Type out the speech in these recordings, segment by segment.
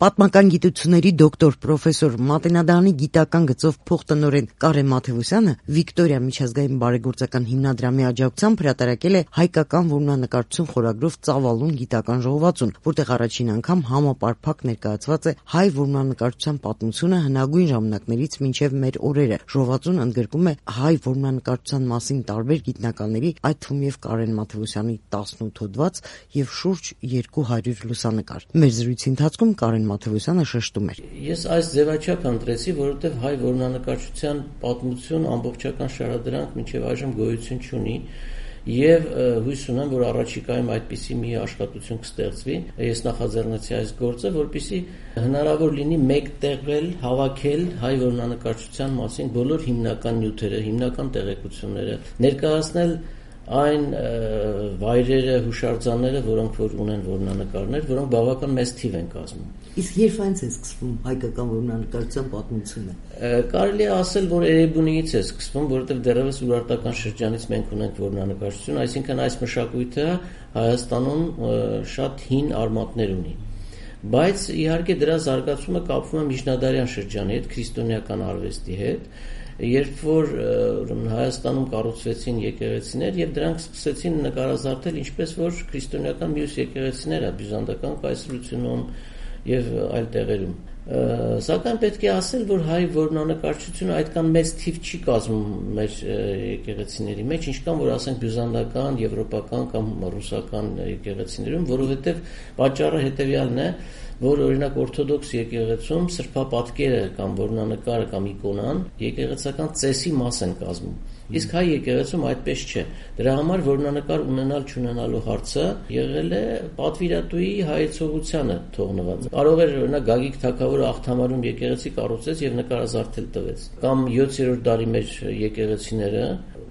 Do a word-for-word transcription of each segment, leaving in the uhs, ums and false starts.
Պատմական գիտությունների դոկտոր պրոֆեսոր Մատենադարանի գիտական գծով փոխտնօրեն Կարեն Մաթևոսյանը Վիկտորիա միջազգային բարեգործական հիմնադրամի աջակցությամբ հրատարակել է հայկական որմնանկարչություն խորագրով ծավալուն գիտական ժողովածուն, որտեղ առաջին անգամ համապարփակ ներկայացված է հայ որմնանկարչության պատմությունը հնագույն ժամանակներից մինչև մեր օրերը։ Ժողովածուն ընդգրկում է հայ որմնանկարչության մասին տարբեր գիտնականների, այդ թվում և Կարեն Մաթևոսյանի տասնութ հոդված և շուրջ երկու հարյուր լուսանկար։ Մեր զրույցի ընթացքում Կարեն Մաթևոսյանը շեշտում էր. Ես այս ձևաչափ ընտրեցի, որովհետև հայ որմնանկարչության պատմություն ամբողջական շարադրանք մինչև այժմ գոյություն չունի եւ հույս ունեմ, որ առաջիկայում այդպիսի մի աշխատություն կստեղծվի։ Ես նախաձեռնեցի այս գործը, որպեսզի հնարավոր լինի մեկտեղել, հավաքել հայ որմնանկարչության մասին բոլոր հիմնական նյութերը, հիմնական տեղեկությունները, ներկայացնել այն վայրերը, հուշարձանները, որոնք որ ունեն որմնանկարներ, որոնք բավական մեծ թիվ են կազմում։ Իսկ երբ է սկսվում հայկական որմնանկարչության պատմությունը։ Կարելի է ասել, որ Էրեբունիից է սկսվում, որովհետև դեռևս ուրարտական շրջանից մենք ունենք որմնանկարչություն, այսինքն այս մշակույթը Հայաստանում շատ հին արմատներ ունի։ Բայց իհարկե դրա զարգացումը կապվում է միջնադարյան շրջանի հետ, քրիստոնեական արվեստի հետ, երբ որ Հայաստանում կառուցվեցին եկեղեցիներ եւ դրանք սկսեցին նկարազարդել ինչպես որ քրիստոնեական մյուս եկեղեցիները բյուզանդական կայսրությունում եւ այլ տեղերում։ Սակայն պետք է ասել, որ հայ որմնանկարչությունը այդքան մեծ թիվ չի կազմում մեր եկեղեցիների մեջ, ինչքան որ ասենք բյուզանդական, եվրոպական կամ ռուսական եկեղեցիներում, որովհետեւ պատճառը հետեւյալն է, որ օրինակ օրթոդոքս եկեղեցում սրբապատկերը կամ որմնանկարը կամ իկոնան եկեղեցական ծեսի մաս են կազմում։ Իսկ հայ եկեղեցում այդպես չէ։ Դրա համար որմնանկար ունենալ չունենալու հարցը եղել է պատվիրատուի հայեցողությանը թողնված։ Կարող էր օրինակ Գագիկ թագավորը Աղթամարում եկեղեցի կառուցեց եւ նկարազարդել տվեց։ Կամ յոթերորդ դարի մեջ եկեղեցիները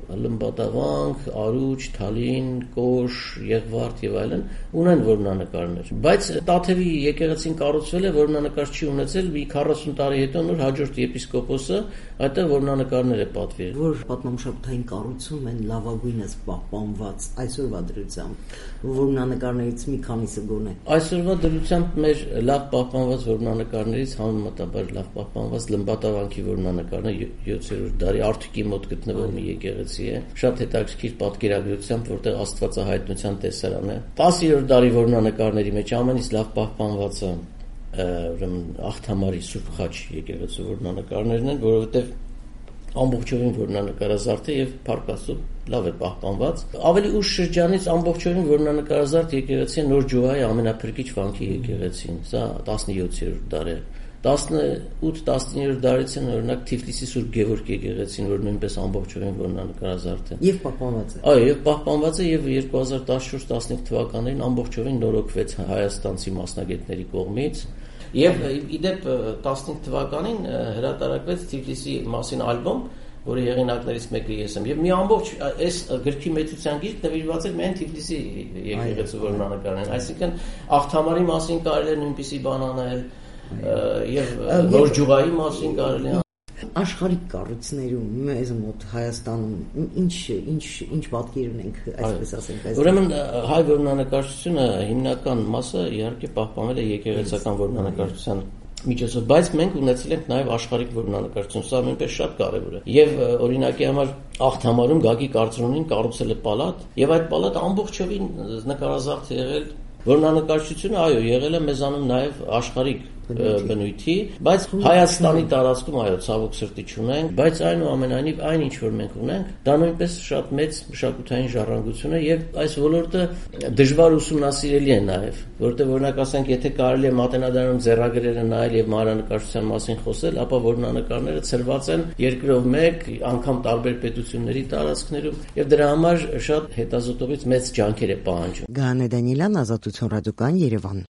Լմբատավանք, Արուջ, Թալին, Կոշ, Եղվարդ եւ այլն ունեն որմնանկարներ։ Բայց Տաթևի եկեղեցին կառուցվել է, որմնանկար չի ունեցել, մի քառասուն տարի հետո նոր հաջորդ եպիսկոպոսը այդտեղ որմնանկարներ է պատվիրել։ Որ պատմամշակութային կառույցում են լավագույնս պահպանված այսօրվա դրությամբ որմնանկարներից մի քանիսը գոնե։ Այսօրվա դրությամբ մեր լավ պահպանված որմնանկարներից համեմատաբար լավ պահպանված Լմբատավանքի որմնանկարն է յոթերորդ դարի Արթուկի մոտ գտնվող մի եկեղեցի է, շատ հետաքրքիր պատկերագրությամբ, որտեղ Աստվածահայտնության տեսարան է։ տասերորդ դարի որմնանկարների մեջ ամենից լավ պահպանվածը ուրեմն Աղթամարի Սուրբ Խաչ եկեղեցու որմնանկարներն են, որովհետև ամբողջովին որմնանկարազարդ է եւ Փառք Աստծո լավ է պահպանված։ Ավելի ուշ շրջանից ամբողջովին որմնանկարազարդ եկեղեցին Նոր Ջուվայի ամենափրկիչ վանքի եկեղեցին։ Սա տասնյոթերորդ դարի է։ տասնութ տասնիններորդ դարից են օրինակ Թիֆլիսի Սուրբ Գևորգ եկեղեցին, որ նույնպես ամբողջովին որմնանկարազարդ է։ Եվ պահպանված է։ Այո, եւ պահպանված է եւ երկու հազար տասնչորս տասնինը թվականներին ամբողջովին նորոգվեց հայաստանցի մասնագետների կողմից։ Եվ իդեպ տասնինը թվականին հրատարակվեց Թիֆլիսի մասին ալբոմ, որի հեղինակներից մեկը ես եմ։ Եվ մի ամբողջ այս գրքի մեծության գիրք նվիրված էր միայն Թիֆլիսի եկեղեցու որմնանկարներին, այսինքն Աղթամարի մասին կարելի է նույնպիսի բան անել եւ Նոր Ջուվայի մասին կարելի է աշխարհիկ կառույցներում մեզ մոտ Հայաստանում ինչ ինչ ինչ պատկեր ունենք, այսպես ասենք, այս։ Ուրեմն հայ որմնանկարչությունը հիմնական մասը իհարկե պահպանվել է եկեղեցական որմնանկարչության միջոցով, բայց մենք ունեցել ենք նաև աշխարհիկ որմնանկարչություն, սա նույնպես շատ կարևոր է։ Եվ օրինակի համար Աղթամարում Գագիկ Արծրունին կառուցել է պալատ, եւ այդ պալատը ամբողջովին նկարազարդ է եղել։ Որմնանկարչությունը, այո, եղել է մեզանում նաև աշխարհիկ բնույթի, բայց Հայաստանի տարածքում այո ցավոք սրտի չունենք, բայց այնուամենայնիվ այն ինչ որ մենք ունենք, դա նույնպես շատ մեծ մշակութային ժառանգություն է եւ այս ոլորտը դժվար ուսումնասիրելի է նաեւ, որովհետեւ օրինակ ասենք, եթե կարելի է Մատենադարանում ձեռագրերը նայել եւ մանրանկարչության մասին խոսել, ապա որմնանկարները ցրված են երկրով մեկ, անգամ տարբեր պետությունների տարածքներում եւ դրա համար շատ հետազոտողից մեծ ջանքեր է պահանջում։ Գայանե Դանիելյան, Ազատություն ռադիոկայան, Երևան։